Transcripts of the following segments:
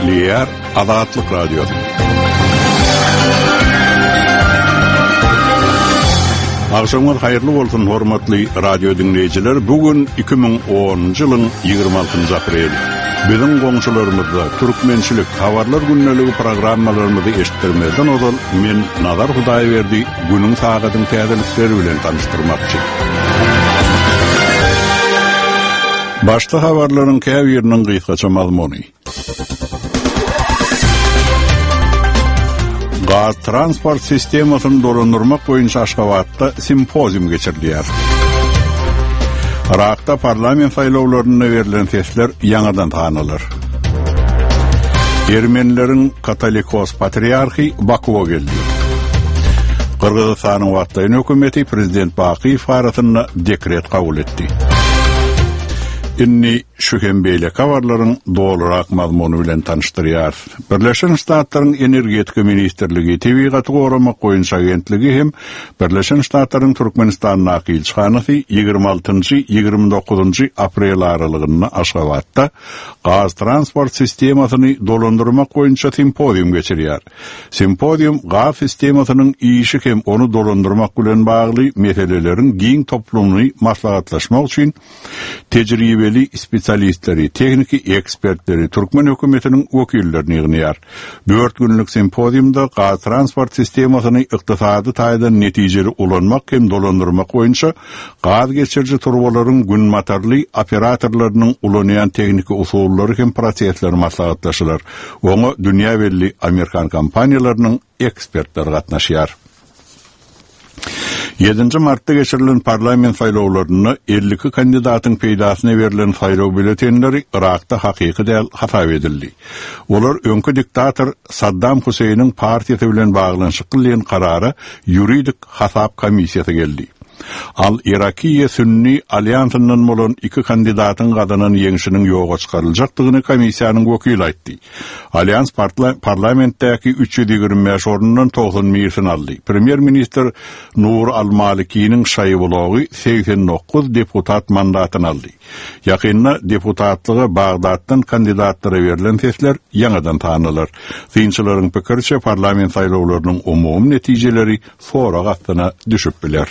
Dinleyer Azatlyk Radyosu. Akşamlar hayırlı bolsun hormatly radio dinleyijiler. Bugün 2010-njy ýylyň 26-njy aprel. Biziň goňşularymyzda türkmençilik habarlar günneligi programmalarymyzy eşitdirmeden ozal men Nazar Hudaýberdi günüň sagatyň täzelikleri bilen tanıştyrmakçy. Başta habarlaryň käbiriniň gysgaça mazmuny. Gaz transport sistemasyny dolandyrmak boýunça Aşgabatda simpozium geçirilýär. Irakda parlament saýlawlaryna berilen sesler ýangadan tanylar. Ermenileriň katolikos patriarhy Bakuwa geldi. Kırgızstanyň wagtdaýy hökümeti prezident Bakiýew arasyna dekret kabul etdi. Inni şühembeyle kavarların doğularak mazmunu bilen tanıştırıyar. Birleşen Ştatların Energetik Ministerligi Tebigat Goramak Koyunç Agentligi hem Birleşen Ştatların Türkmenistan nakilçhanısı 26-29 aprel aralığına Aşgabatda gaz transport sistemasyny dolandyrmak boýunça simpozium geçirýär. Simpozium gaz sistemasynyň işi hem onu dolandyrmak bilen bagly meselelerin giň toplumny maslahatlaşmak üçin tejribeli spesialistleri, tekniki ekspertleri, Türkmen hökümetiniň wekillerini ýygnaýar. 4 günlük simpoziumda gaz transport sistemasyny ykdysady taýdan netijeli ulanmak hem dolandyrmak boýunça gaz geçirji turbolaryň gün motorly operatorlarynyň ulanýan tekniki usullary hem prosesleri maslahatlaşylar. Oňa dünýä belli Amerikan kompaniýalarynyň ekspertleri gatnaşýar. 7 martda geçirilen parlament saýlawlaryna 52 kandidatyň peýdasyna berilen saýlaw biletenleri Irakda hakyky däl hasap edildi. Olar öňkü diktator Saddam Huseýniň partiýasy bilen baglanyşyk bilen karara ýuridik hasap komissiýasy geldi. Al Irakiýe Sünni alliansynyň bolan 2 kandidatyň gadanyn ýeňişiniň ýoga çykaryljakdygyny komissiýanyň wekili aýtdy. Allians parlamentdäki 325 ornundan 91-sini aldy. Premier minister Nur al-Malikiýiň şaýbulagy 89 deputat mandatyny aldy. Ýakynda deputatlygy Bagdatdan kandidatlara berilen sesler ýangadan tanylar. Synçylaryň pikirçe parlament saýlawlarynyň umum netijeleri sorak astyna düşüp biler.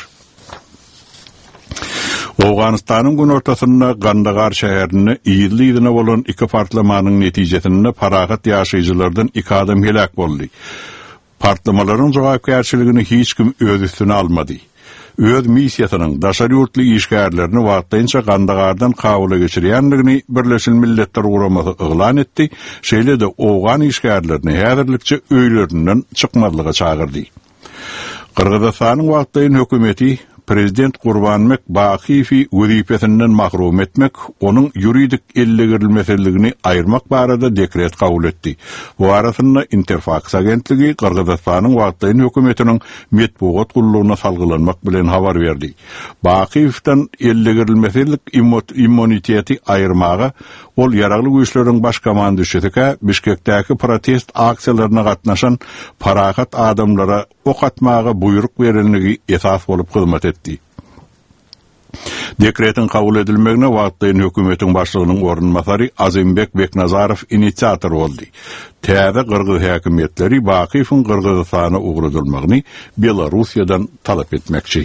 Awganystanyň gün ortasynda Gandagar şäherini ýyllygyna bolan 2 partlamanyň netijesinde paragat ýaşaýjylardan 2 adam helak boldy. Partlamalaryň jogapkärçiligini hiç kim öz üstüne almady. Öz missiýasynyň daşary ýurtly işgärlerini wagtynça Gandagardan kabula geçirýändigini Birleşen Milletler Guramasy eglan etdi. Şeýle de Awgan işgärlerini häzirlikçe öýlerinden çykmadlyga çagyrdy. Kırgızstanyň wagtdaýy hökümeti Prezident Gurbanmek Bakiýewi wezipesinden mahrum etmek, onun ýuridik ellegirilmeseligini aýyrmak barada dekret kabul etdi. Bu arasynda Interfax agentligi Kırgızstanyň wagtdaýy hökümetiniň metbuat gullugyna salgylanmak bilen habar berdi. Bakiýewden ellegirilmeselik immuniteti aýyrmaga ol ýaragly güýçleriň baş komandaşysyka Bişkekdäki protest aksiýalaryna gatnaşan paragat adamlara ok atmaga buyruk berilnigi esas bolup hyzmat etdi. Dekretin kabul edilmegine wagtdaýy hökümetiň başlygynyň ornmasary Azimbek Beknazarow inisiator boldy. Täze Kırgız häkimetleri Bakiýewiň Kırgızstana ugradylmagyny Belarusiýadan talap etmekçi.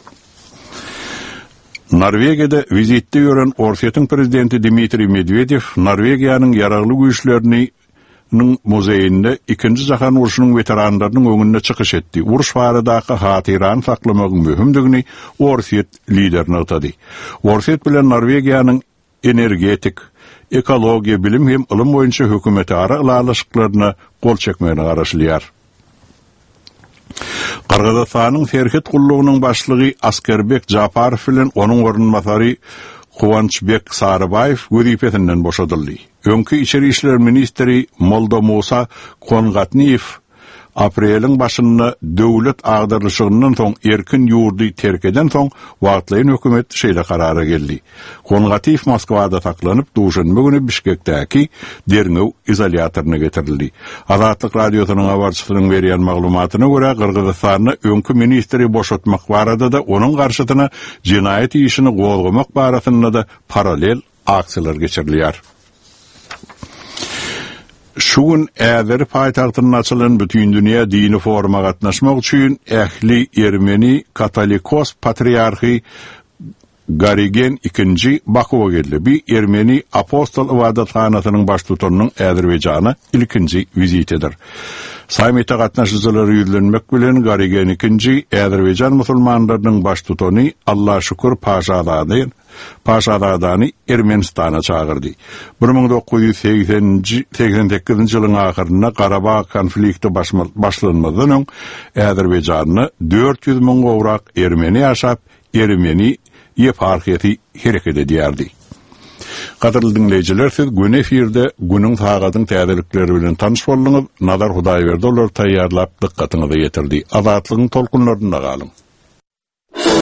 Norvegiýada vizitde ýören Orsiýetiň prezidenti Dmitri Medvedew Norwegiýanyň ýaragly güýçlerini muzeýinde 2-nji jahan uruşynyň veteranlarynyň öňünde çykyş etdi. Uruş baradaky hatyrany saklamagyň möhümdigini Orsiýet liderini ýetdi. Orsiýet bilen Norwegiýanyň energetik, ekologiýa, bilim hem ilim boýunça hökümeti ara ýalaşyklaryna gol çekmegine garaşylýar. Kırgızstanyň Serhet gullugynyň başlygy Askerbek Japarow bilen onuň ornmasary Kuvançbek Sarıbayev wezipesinden boşadyldy. Öňkü içeri işler ministri Molda Musa Kongatniyev apreliň başynda döwlet agdarlyşygynyň soň erkin ýurdy terk eden soň wagtlaýan hökümet şeýle karara geldi. Kongatiyev Moskwada saklanyp duşanma güni Bişkekdäki derňew izolýatoryna getirildi. Azatlyk radiosynyň habarçysynyň berýän maglumatyna görä Kırgızstanyň öňkü ministri boşatmak barada da onuň garşytyna jinaýat işini gowgamak barasynda da paralel aksiýalar geçirilýär. Şugun äderi paýtagtynyň açylan bütün dünýä dini foruma gatnaşmak üçin ähli Ermeni katolikos patriarhy Garigen II Bakowa geldi. Bir Ermeni apostol ibadatxanasynyň baş tutanynyň Äzerbeýjana ilkinji vizitidir. Sammita gatnaşyjylary ýüzlenmek bilen Garigen II Äzerbeýjan musulmanlarynyň baş tutany Allah şükür Paşadany Ermenistana çağırdy. 1988-nji ýylyň ahyrynda Qarabağ konflikti başlanmadan öň Äzerbeýjanyny 400 000 gowrak Ermeni ýaşap, Ermeni ýeparhyýaty hereket edýärdi. Gaderly dinleýijiler, siz gün efirde günüň tagadyň täzelikleri bilen tanyş boldyňyz. Nazar Hudaýberdi olar taýýarlap dikkatyňyzy ýetirdi. Azatlygyň tolkunlarynda galyň.